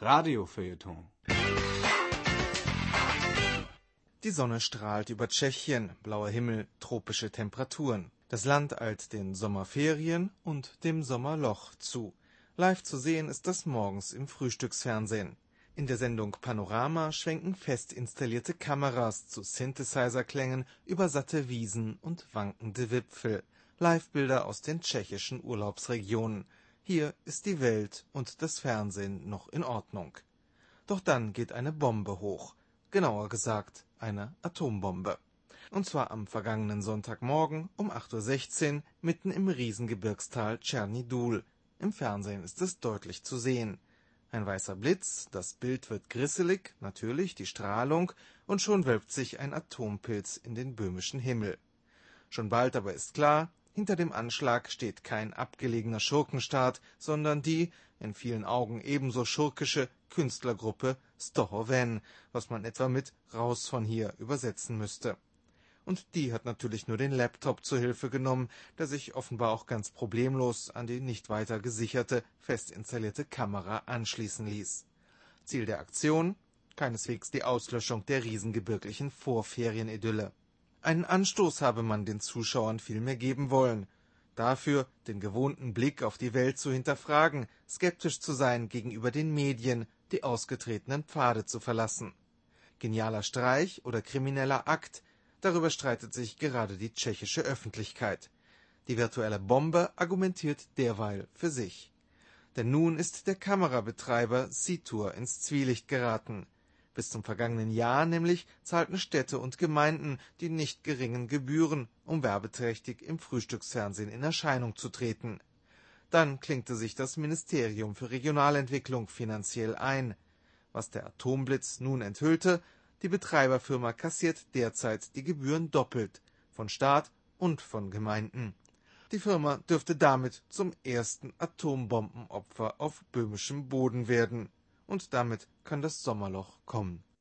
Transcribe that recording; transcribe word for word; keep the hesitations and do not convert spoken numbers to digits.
Radiofeuilleton. Die Sonne strahlt über Tschechien, blauer Himmel, tropische Temperaturen. Das Land eilt den Sommerferien und dem Sommerloch zu. Live zu sehen ist das morgens im Frühstücksfernsehen. In der Sendung Panorama schwenken fest installierte Kameras zu Synthesizer-Klängen über satte Wiesen und wankende Wipfel. Livebilder aus den tschechischen Urlaubsregionen. Hier ist die Welt und das Fernsehen noch in Ordnung. Doch dann geht eine Bombe hoch. Genauer gesagt, eine Atombombe. Und zwar am vergangenen Sonntagmorgen um acht Uhr sechzehn mitten im Riesengebirgstal Tscherniduhl. Im Fernsehen ist es deutlich zu sehen. Ein weißer Blitz, das Bild wird grisselig, natürlich die Strahlung, und schon wölbt sich ein Atompilz in den böhmischen Himmel. Schon bald aber ist klar, hinter dem Anschlag steht kein abgelegener Schurkenstaat, sondern die, in vielen Augen ebenso schurkische, Künstlergruppe Stohoven, was man etwa mit »Raus von hier« übersetzen müsste. Und die hat natürlich nur den Laptop zur Hilfe genommen, der sich offenbar auch ganz problemlos an die nicht weiter gesicherte, fest installierte Kamera anschließen ließ. Ziel der Aktion? Keineswegs die Auslöschung der riesengebirglichen Vorferienidylle. Einen Anstoß habe man den Zuschauern vielmehr geben wollen. Dafür, den gewohnten Blick auf die Welt zu hinterfragen, skeptisch zu sein gegenüber den Medien, die ausgetretenen Pfade zu verlassen. Genialer Streich oder krimineller Akt? Darüber streitet sich gerade die tschechische Öffentlichkeit. Die virtuelle Bombe argumentiert derweil für sich. Denn nun ist der Kamerabetreiber Situr ins Zwielicht geraten. Bis zum vergangenen Jahr nämlich zahlten Städte und Gemeinden die nicht geringen Gebühren, um werbeträchtig im Frühstücksfernsehen in Erscheinung zu treten. Dann klinkte sich das Ministerium für Regionalentwicklung finanziell ein. Was der Atomblitz nun enthüllte: Die Betreiberfirma kassiert derzeit die Gebühren doppelt, von Staat und von Gemeinden. Die Firma dürfte damit zum ersten Atombombenopfer auf böhmischem Boden werden. Und damit kann das Sommerloch kommen.